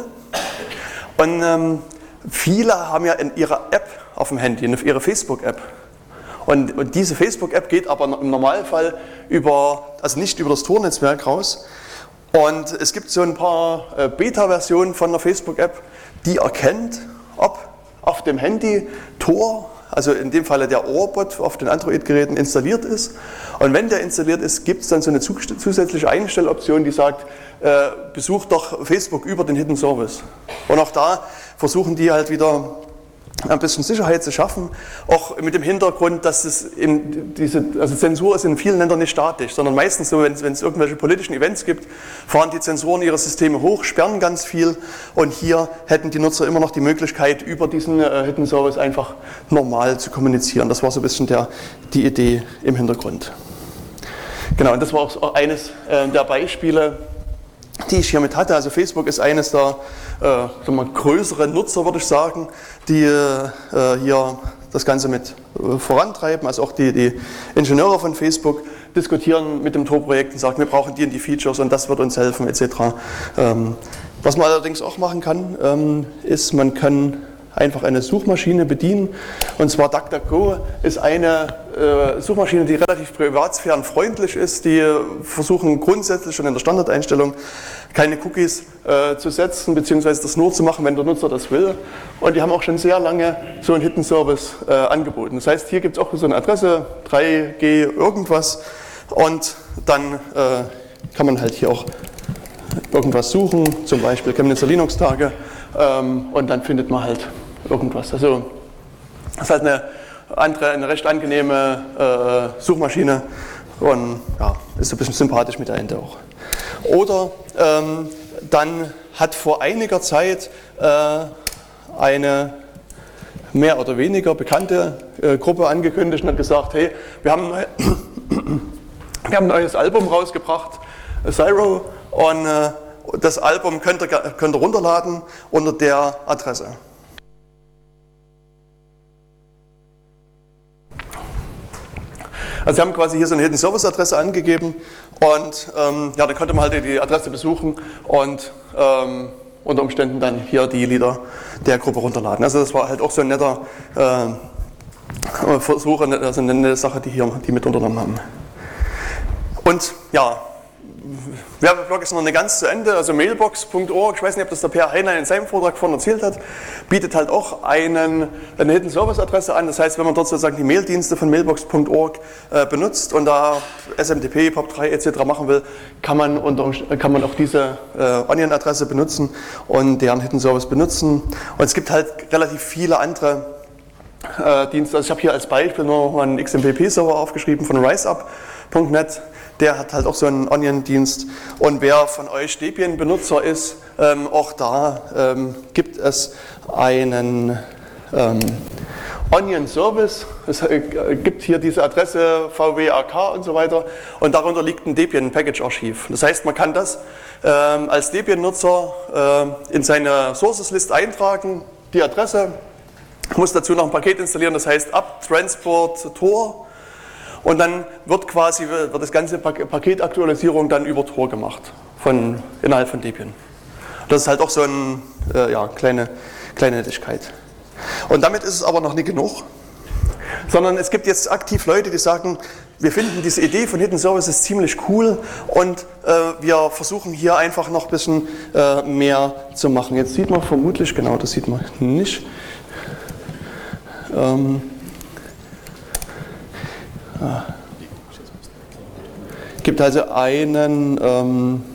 und viele haben ja in ihrer App auf dem Handy, in ihrer Facebook-App. Und diese Facebook-App geht aber im Normalfall also nicht über das Tor-Netzwerk raus. Und es gibt so ein paar Beta-Versionen von der Facebook-App, die erkennt, ob auf dem Handy Tor, also in dem Falle der Orbot auf den Android-Geräten installiert ist. Und wenn der installiert ist, gibt es dann so eine zusätzliche Einstelloption, die sagt, besucht doch Facebook über den Hidden Service. Und auch da versuchen die halt wieder ein bisschen Sicherheit zu schaffen, auch mit dem Hintergrund, dass also Zensur ist in vielen Ländern nicht statisch, sondern meistens so, wenn es irgendwelche politischen Events gibt, fahren die Zensoren ihre Systeme hoch, sperren ganz viel und hier hätten die Nutzer immer noch die Möglichkeit, über diesen Hidden Service einfach normal zu kommunizieren. Das war so ein bisschen die Idee im Hintergrund. Genau, und das war auch eines der Beispiele, die ich hiermit hatte. Also Facebook ist eines der größeren Nutzer, würde ich sagen, die hier das Ganze mit vorantreiben. Also auch die Ingenieure von Facebook diskutieren mit dem Tor-Projekt und sagen, wir brauchen die und die Features und das wird uns helfen etc. Was man allerdings auch machen kann, ist, man kann einfach eine Suchmaschine bedienen. Und zwar DuckDuckGo ist eine Suchmaschine, die relativ privatsphärenfreundlich ist. Die versuchen grundsätzlich schon in der Standardeinstellung keine Cookies zu setzen, beziehungsweise das nur zu machen, wenn der Nutzer das will. Und die haben auch schon sehr lange so einen Hidden Service angeboten. Das heißt, hier gibt es auch so eine Adresse, 3G irgendwas. Und dann kann man halt hier auch irgendwas suchen, zum Beispiel Chemnitzer Linux-Tage. Und dann findet man halt irgendwas. Also das ist halt eine recht angenehme Suchmaschine und ja, ist ein bisschen sympathisch mit der Ende auch. Oder dann hat vor einiger Zeit eine mehr oder weniger bekannte Gruppe angekündigt und hat gesagt, hey, wir haben ein neues Album rausgebracht, Zyro, und das Album könnt ihr runterladen unter der Adresse. Also sie haben quasi hier so eine Hidden Service Adresse angegeben und ja, dann konnte man halt die Adresse besuchen und unter Umständen dann hier die Lieder der Gruppe runterladen. Also das war halt auch so ein netter Versuch, also eine nette Sache, die mit unternommen haben. Und ja, Werbeblog ist noch nicht ganz zu Ende, also mailbox.org, ich weiß nicht, ob das der Per Heinlein in seinem Vortrag vorhin erzählt hat, bietet halt auch eine Hidden Service Adresse an. Das heißt, wenn man dort sozusagen die Maildienste von mailbox.org benutzt und da SMTP, POP3 etc. machen will, kann man auch diese Onion-Adresse benutzen und deren Hidden Service benutzen. Und es gibt halt relativ viele andere Dienste. Also ich habe hier als Beispiel nur noch mal einen XMPP-Server aufgeschrieben von riseup.net. Der hat halt auch so einen Onion-Dienst. Und wer von euch Debian-Benutzer ist, auch da gibt es einen Onion-Service. Es gibt hier diese Adresse vwak und so weiter. Und darunter liegt ein Debian-Package-Archiv. Das heißt, man kann das als Debian-Nutzer in seine Sources-List eintragen, die Adresse, muss dazu noch ein Paket installieren, das heißt Up-Transport Tor. Und dann wird das ganze Paketaktualisierung dann über Tor gemacht, innerhalb von Debian. Das ist halt auch so eine kleine Nettigkeit. Und damit ist es aber noch nicht genug, sondern es gibt jetzt aktiv Leute, die sagen, wir finden diese Idee von Hidden Services ziemlich cool und wir versuchen hier einfach noch ein bisschen mehr zu machen. Jetzt sieht man vermutlich, genau, das sieht man nicht. Gibt also einen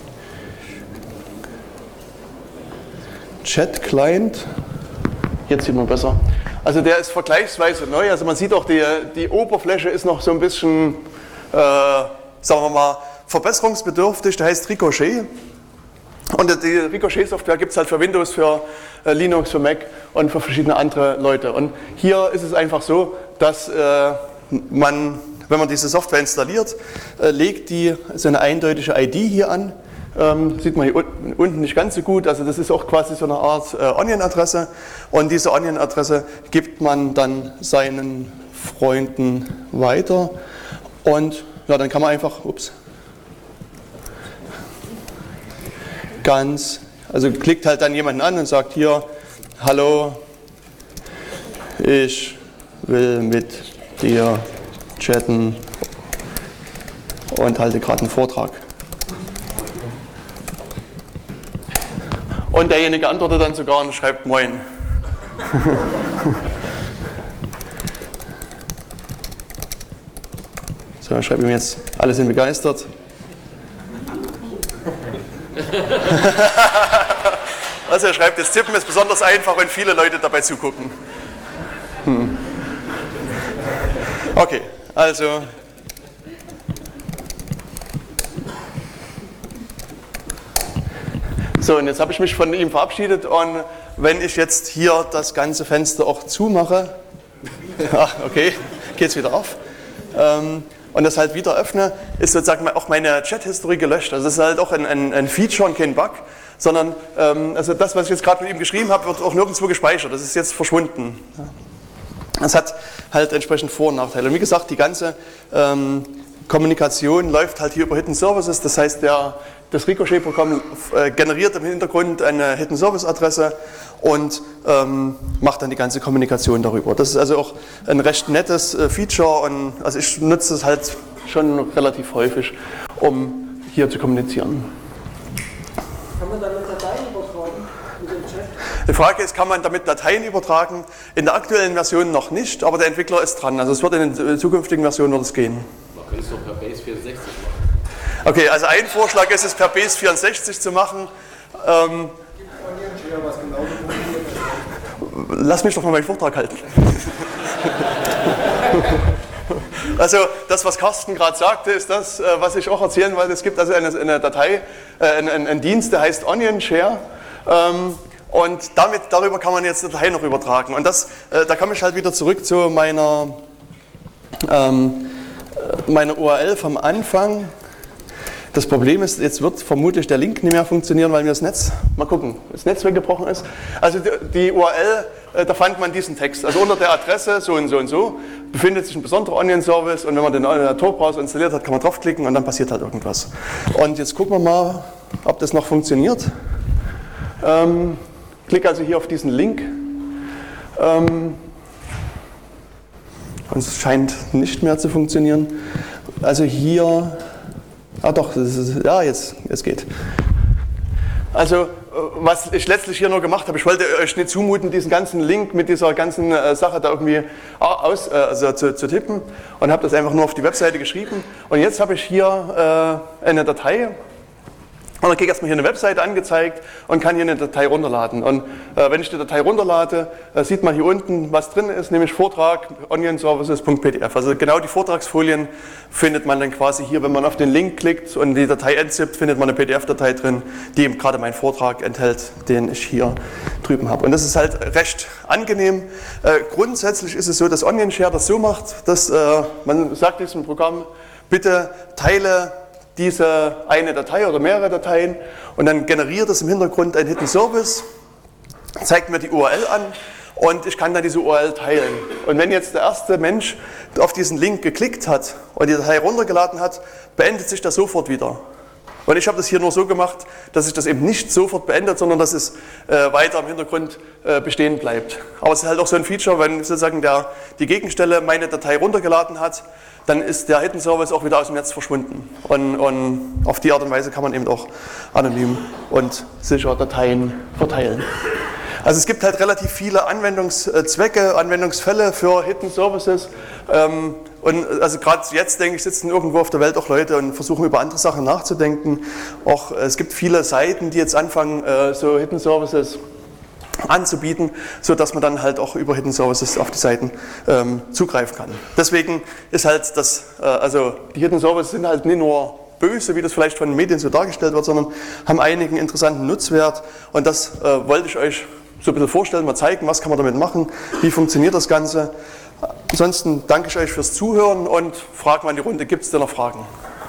Chat-Client. Jetzt sieht man besser. Also der ist vergleichsweise neu. Also man sieht auch, die Oberfläche ist noch so ein bisschen, sagen wir mal, verbesserungsbedürftig. Der heißt Ricochet. Und die Ricochet-Software gibt es halt für Windows, für Linux, für Mac und für verschiedene andere Leute. Und hier ist es einfach so, dass wenn man diese Software installiert, legt die so eine eindeutige ID hier an. Sieht man hier unten nicht ganz so gut. Also das ist auch quasi so eine Art Onion-Adresse. Und diese Onion-Adresse gibt man dann seinen Freunden weiter. Und ja, dann kann man einfach, also klickt halt dann jemanden an und sagt hier, hallo, ich will mit dir chatten und halte gerade einen Vortrag. Und derjenige antwortet dann sogar und schreibt Moin. So, ich schreibe ihm jetzt, alle sind begeistert. Also er schreibt, das Tippen ist besonders einfach, wenn viele Leute dabei zugucken. Okay, also so, und jetzt habe ich mich von ihm verabschiedet und wenn ich jetzt hier das ganze Fenster auch zumache, okay, geht es wieder auf, und das halt wieder öffne, ist sozusagen auch meine Chat-Historie gelöscht. Also das ist halt auch ein Feature und kein Bug, sondern also das, was ich jetzt gerade mit ihm geschrieben habe, wird auch nirgendwo gespeichert. Das ist jetzt verschwunden. Das hat halt entsprechend Vor- und Nachteile. Und wie gesagt, die ganze Kommunikation läuft halt hier über Hidden Services. Das heißt, das Ricochet-Programm generiert im Hintergrund eine Hidden Service-Adresse und macht dann die ganze Kommunikation darüber. Das ist also auch ein recht nettes Feature und also ich nutze es halt schon relativ häufig, um hier zu kommunizieren. Kann man damit Dateien übertragen mit dem Chat? Die Frage ist, kann man damit Dateien übertragen? In der aktuellen Version noch nicht, aber der Entwickler ist dran. Also es wird in den zukünftigen Versionen wird es gehen. Man könnte es doch per Base 64 machen. Okay, also ein Vorschlag ist es per Base 64 zu machen. Lass mich doch mal meinen Vortrag halten. Also das, was Carsten gerade sagte, ist das, was ich auch erzählen wollte. Es gibt also eine Datei, einen Dienst, der heißt Onion Share. Und darüber kann man jetzt eine Datei noch übertragen. Und da komme ich halt wieder zurück zu meiner URL vom Anfang. Das Problem ist, jetzt wird vermutlich der Link nicht mehr funktionieren, weil mir das Netz, mal gucken, das Netz weggebrochen ist. Also die URL, da fand man diesen Text. Also unter der Adresse so und so und so befindet sich ein besonderer Onion-Service und wenn man den Tor-Browser installiert hat, kann man draufklicken und dann passiert halt irgendwas. Und jetzt gucken wir mal, ob das noch funktioniert. Klicke also hier auf diesen Link. Und es scheint nicht mehr zu funktionieren. Also hier, doch, jetzt geht. Also was ich letztlich hier nur gemacht habe, ich wollte euch nicht zumuten, diesen ganzen Link mit dieser ganzen Sache da irgendwie zu tippen und habe das einfach nur auf die Webseite geschrieben. Und jetzt habe ich hier eine Datei. Und dann kriege ich erstmal hier eine Webseite angezeigt und kann hier eine Datei runterladen. Und wenn ich die Datei runterlade, sieht man hier unten, was drin ist, nämlich Vortrag onionservices.pdf. Also genau die Vortragsfolien findet man dann quasi hier, wenn man auf den Link klickt und die Datei entzippt, findet man eine PDF-Datei drin, die eben gerade meinen Vortrag enthält, den ich hier drüben habe. Und das ist halt recht angenehm. Grundsätzlich ist es so, dass OnionShare das so macht, dass man sagt diesem Programm, bitte teile diese eine Datei oder mehrere Dateien und dann generiert es im Hintergrund ein Hidden Service, zeigt mir die URL an und ich kann dann diese URL teilen. Und wenn jetzt der erste Mensch auf diesen Link geklickt hat und die Datei runtergeladen hat, beendet sich das sofort wieder. Und ich habe das hier nur so gemacht, dass sich das eben nicht sofort beendet, sondern dass es weiter im Hintergrund bestehen bleibt. Aber es ist halt auch so ein Feature, wenn sozusagen die Gegenstelle meine Datei runtergeladen hat, dann ist der Hidden Service auch wieder aus dem Netz verschwunden. Und auf die Art und Weise kann man eben auch anonym und sicher Dateien verteilen. Also es gibt halt relativ viele Anwendungszwecke, Anwendungsfälle für Hidden Services. Und also gerade jetzt, denke ich, sitzen irgendwo auf der Welt auch Leute und versuchen über andere Sachen nachzudenken. Auch es gibt viele Seiten, die jetzt anfangen, so Hidden Services anzubieten, sodass man dann halt auch über Hidden Services auf die Seiten zugreifen kann. Deswegen ist halt also die Hidden Services sind halt nicht nur böse, wie das vielleicht von den Medien so dargestellt wird, sondern haben einigen interessanten Nutzwert und das wollte ich euch so ein bisschen vorstellen, mal zeigen, was kann man damit machen, wie funktioniert das Ganze. Ansonsten danke ich euch fürs Zuhören und frage mal in die Runde, gibt es denn noch Fragen?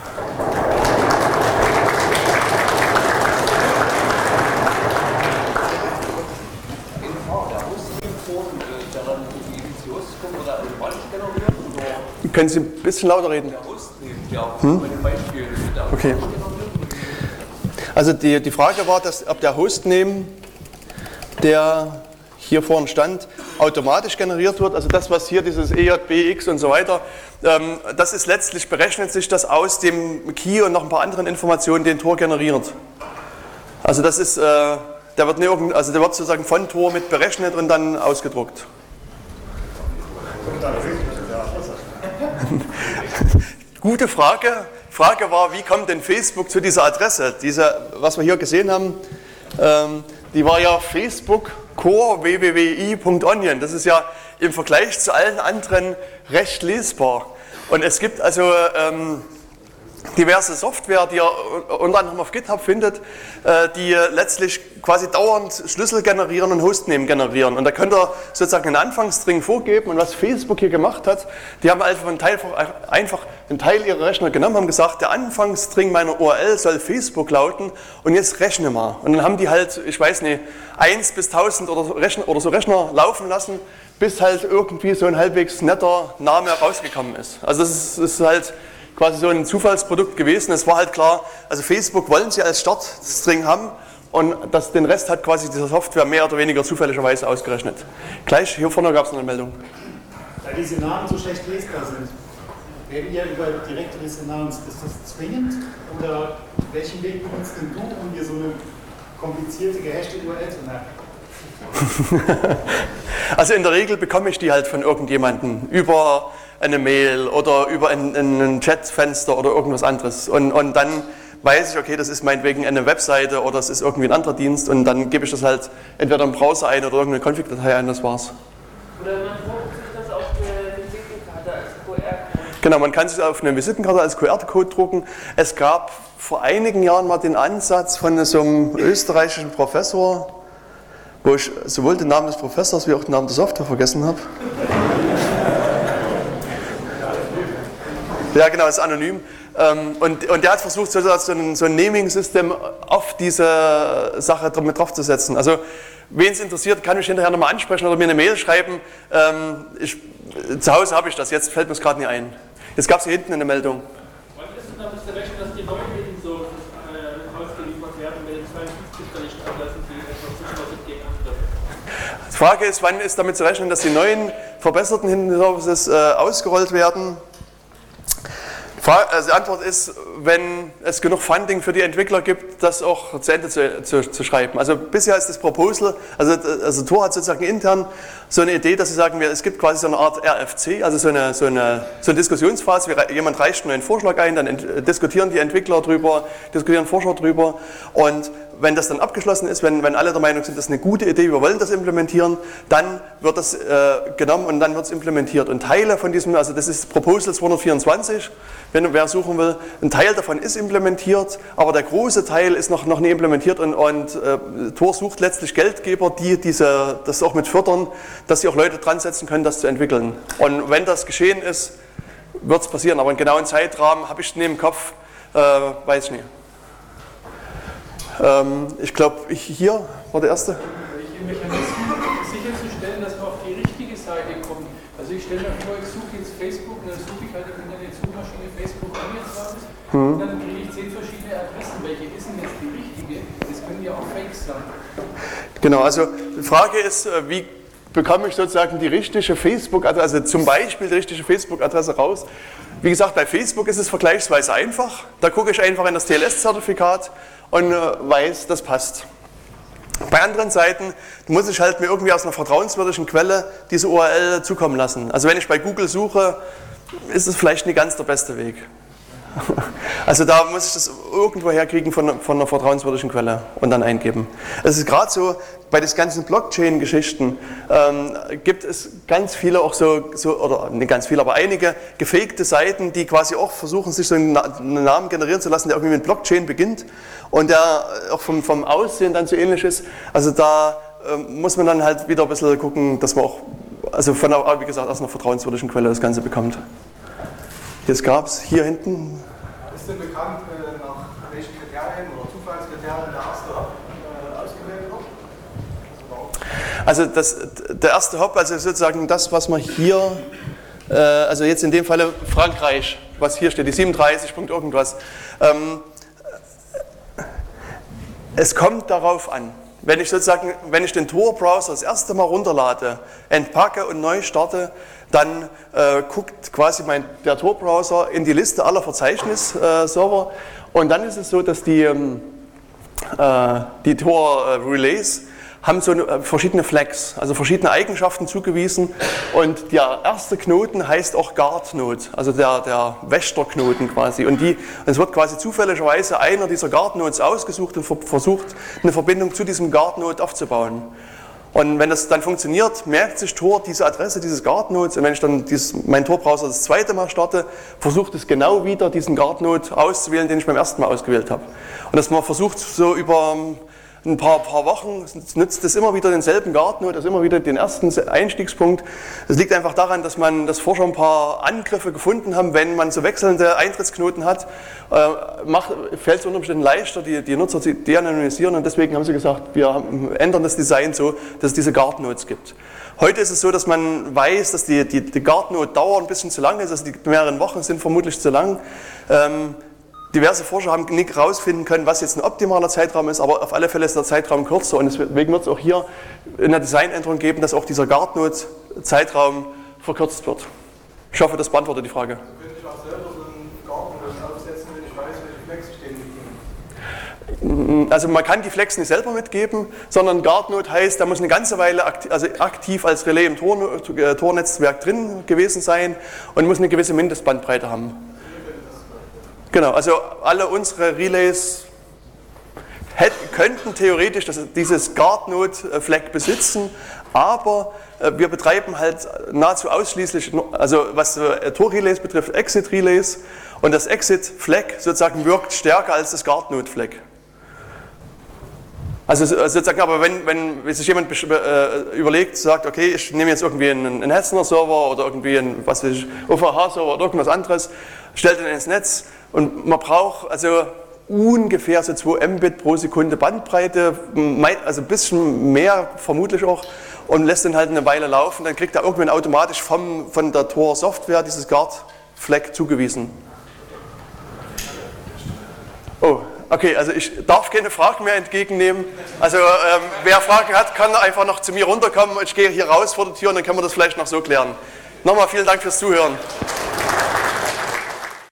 Können Sie ein bisschen lauter reden? Okay. Also die Frage war, ob der Hostname, der hier vorne stand, automatisch generiert wird. Also das, was hier dieses EJBX und so weiter, das ist letztlich, berechnet sich das aus dem Key und noch ein paar anderen Informationen, den Tor generiert. Also das ist, der wird sozusagen von Tor mit berechnet und dann ausgedruckt. Gute Frage. Frage war, wie kommt denn Facebook zu dieser Adresse? Diese, was wir hier gesehen haben, die war ja Facebook core www.onion. Das ist ja im Vergleich zu allen anderen recht lesbar. Und es gibt also diverse Software, die ihr unter anderem auf GitHub findet, die letztlich quasi dauernd Schlüssel generieren und Hostname generieren. Und da könnt ihr sozusagen einen Anfangsstring vorgeben. Und was Facebook hier gemacht hat, die haben einfach einen Teil ihrer Rechner genommen, haben gesagt, der Anfangsstring meiner URL soll Facebook lauten und jetzt rechne mal. Und dann haben die halt, ich weiß nicht, 1 bis 1000 oder so Rechner laufen lassen, bis halt irgendwie so ein halbwegs netter Name rausgekommen ist. Also das ist halt quasi so ein Zufallsprodukt gewesen. Es war halt klar, also Facebook wollen sie als Startstring haben und den Rest hat quasi diese Software mehr oder weniger zufälligerweise ausgerechnet. Gleich hier vorne gab es noch eine Meldung. Da diese Namen so schlecht lesbar sind, werden ihr über direkte Resonanz, ist das zwingend? Oder welchen Weg benutzt denn du, um dir so eine komplizierte, gehashte URL zu merken? Also in der Regel bekomme ich die halt von irgendjemandem über eine Mail oder über ein Chatfenster oder irgendwas anderes. Und dann weiß ich, okay, das ist meinetwegen eine Webseite oder es ist irgendwie ein anderer Dienst und dann gebe ich das halt entweder im Browser ein oder irgendeine Config-Datei ein, das war's. Oder man druckt sich das auf eine Visitenkarte als QR-Code. Genau, man kann sich auf eine Visitenkarte als QR-Code drucken. Es gab vor einigen Jahren mal den Ansatz von so einem österreichischen Professor, wo ich sowohl den Namen des Professors wie auch den Namen der Software vergessen habe. Ja, genau, ist anonym. Und der hat versucht, so ein Naming-System auf diese Sache mit drauf zu setzen. Also, wen es interessiert, kann mich hinterher nochmal ansprechen oder mir eine Mail schreiben. Zu Hause habe ich das, jetzt fällt mir es gerade nicht ein. Jetzt gab es hier hinten eine Meldung. Wann ist denn damit zu rechnen, dass die neuen Medien so ausgeliefert werden mit den 52 Lichtadressen, die etwas zuschließen gegen andere? Die Frage ist, wann ist damit zu rechnen, dass die neuen verbesserten Hindenservices ausgerollt werden? Also die Antwort ist, wenn es genug Funding für die Entwickler gibt, das auch zu Ende zu schreiben. Also bisher ist das Proposal, also Tor hat sozusagen intern so eine Idee, dass sie sagen, es gibt quasi so eine Art RFC, also so eine Diskussionsphase, jemand reicht einen neuen Vorschlag ein, dann diskutieren die Entwickler drüber, diskutieren Forscher drüber, und wenn das dann abgeschlossen ist, wenn alle der Meinung sind, das ist eine gute Idee, wir wollen das implementieren, dann wird das genommen und dann wird es implementiert. Und Teile von diesem, also das ist Proposal 224, wenn wer suchen will, ein Teil davon ist implementiert, aber der große Teil ist noch nie implementiert, und Tor sucht letztlich Geldgeber, die das auch mit fördern, dass sie auch Leute dran setzen können, das zu entwickeln. Und wenn das geschehen ist, wird es passieren, aber einen genauen Zeitrahmen habe ich nicht im Kopf, weiß ich nicht. Ich glaube, hier war der erste. Welche Mechanismen sicherzustellen, dass man auf die richtige Seite kommt? Also ich stelle mir vor, ich suche jetzt Facebook, und dann suche ich halt im Internet-Suchmaschine Facebook Onion-Service, und dann kriege ich 10 verschiedene Adressen. Welche ist denn jetzt die richtige? Das können ja auch Fakes sein. Genau, also die Frage ist, wie bekomme ich sozusagen die richtige Facebook-Adresse, also zum Beispiel die richtige Facebook-Adresse raus? Wie gesagt, bei Facebook ist es vergleichsweise einfach. Da gucke ich einfach in das TLS-Zertifikat und weiß, das passt. Bei anderen Seiten muss ich halt mir irgendwie aus einer vertrauenswürdigen Quelle diese URL zukommen lassen. Also wenn ich bei Google suche, ist es vielleicht nicht ganz der beste Weg. Also da muss ich das irgendwo herkriegen von einer vertrauenswürdigen Quelle und dann eingeben. Es ist gerade so, bei den ganzen Blockchain-Geschichten gibt es ganz viele auch oder nicht ganz viele, aber einige gefakte Seiten, die quasi auch versuchen, sich so einen Namen generieren zu lassen, der irgendwie mit Blockchain beginnt und der auch vom Aussehen dann so ähnlich ist. Also da muss man dann halt wieder ein bisschen gucken, dass man auch, also wie gesagt, aus einer vertrauenswürdigen Quelle das Ganze bekommt. Jetzt gab es hier hinten. Ist denn bekannt, nach welchen Kriterien oder Zufallskriterien der erste Hop ausgewählt wird? Also der erste Hop, also sozusagen das, was man hier, also jetzt in dem Falle Frankreich, was hier steht, die 37 Punkt irgendwas. Es kommt darauf an. Wenn ich den Tor-Browser das erste Mal runterlade, entpacke und neu starte, dann guckt quasi der Tor-Browser in die Liste aller Verzeichnisserver, und dann ist es so, dass die Tor-Relays haben so verschiedene Flags, also verschiedene Eigenschaften zugewiesen, und der erste Knoten heißt auch Guard-Node, also der Wächterknoten quasi, und es wird quasi zufälligerweise einer dieser Guard-Nodes ausgesucht und versucht, eine Verbindung zu diesem Guard-Node aufzubauen. Und wenn das dann funktioniert, merkt sich Tor diese Adresse dieses Guard-Nodes, und wenn ich dann meinen Tor-Browser das zweite Mal starte, versucht es genau wieder diesen Guard-Node auszuwählen, den ich beim ersten Mal ausgewählt habe. Und dass man versucht, so über ein paar Wochen nutzt es immer wieder denselben Guard-Node, also immer wieder den ersten Einstiegspunkt. Das liegt einfach daran, dass Forscher ein paar Angriffe gefunden haben, wenn man so wechselnde Eintrittsknoten hat, fällt es unter Umständen leichter, die Nutzer zu de-anonymisieren, und deswegen haben sie gesagt, wir ändern das Design so, dass es diese Guard-Nodes gibt. Heute ist es so, dass man weiß, dass die Guard-Node-Dauer ein bisschen zu lang ist, also die mehreren Wochen sind vermutlich zu lang. Diverse Forscher haben nicht herausfinden können, was jetzt ein optimaler Zeitraum ist, aber auf alle Fälle ist der Zeitraum kürzer, und deswegen wird es auch hier eine Designänderung geben, dass auch dieser Guard-Node-Zeitraum verkürzt wird. Ich hoffe, das beantwortet die Frage. Könnte ich auch selber so einen Guard-Node aufsetzen, wenn ich weiß, welche Flex ich denen mitgebe? Also man kann die Flex nicht selber mitgeben, sondern Guard-Node heißt, da muss eine ganze Weile aktiv als Relais im Tornetzwerk drin gewesen sein und muss eine gewisse Mindestbandbreite haben. Genau, also alle unsere Relays könnten theoretisch dieses Guard-Node-Flag besitzen, aber wir betreiben halt nahezu ausschließlich, also was Tor-Relays betrifft, Exit-Relays, und das Exit-Flag sozusagen wirkt stärker als das Guard-Node-Flag. Also sozusagen, aber wenn sich jemand überlegt, sagt, okay, ich nehme jetzt irgendwie einen Hessener Server oder irgendwie einen, was weiß ich, OVH-Server oder irgendwas anderes, stellt ihn ins Netz, Und man braucht also ungefähr so 2 Mbit pro Sekunde Bandbreite, also ein bisschen mehr vermutlich auch, und lässt den halt eine Weile laufen. Dann kriegt er irgendwann automatisch von der Tor Software dieses Guard-Flag zugewiesen. Oh, okay, also ich darf keine Fragen mehr entgegennehmen. Also wer Fragen hat, kann einfach noch zu mir runterkommen. Ich gehe hier raus vor der Tür und dann können wir das vielleicht noch so klären. Nochmal vielen Dank fürs Zuhören.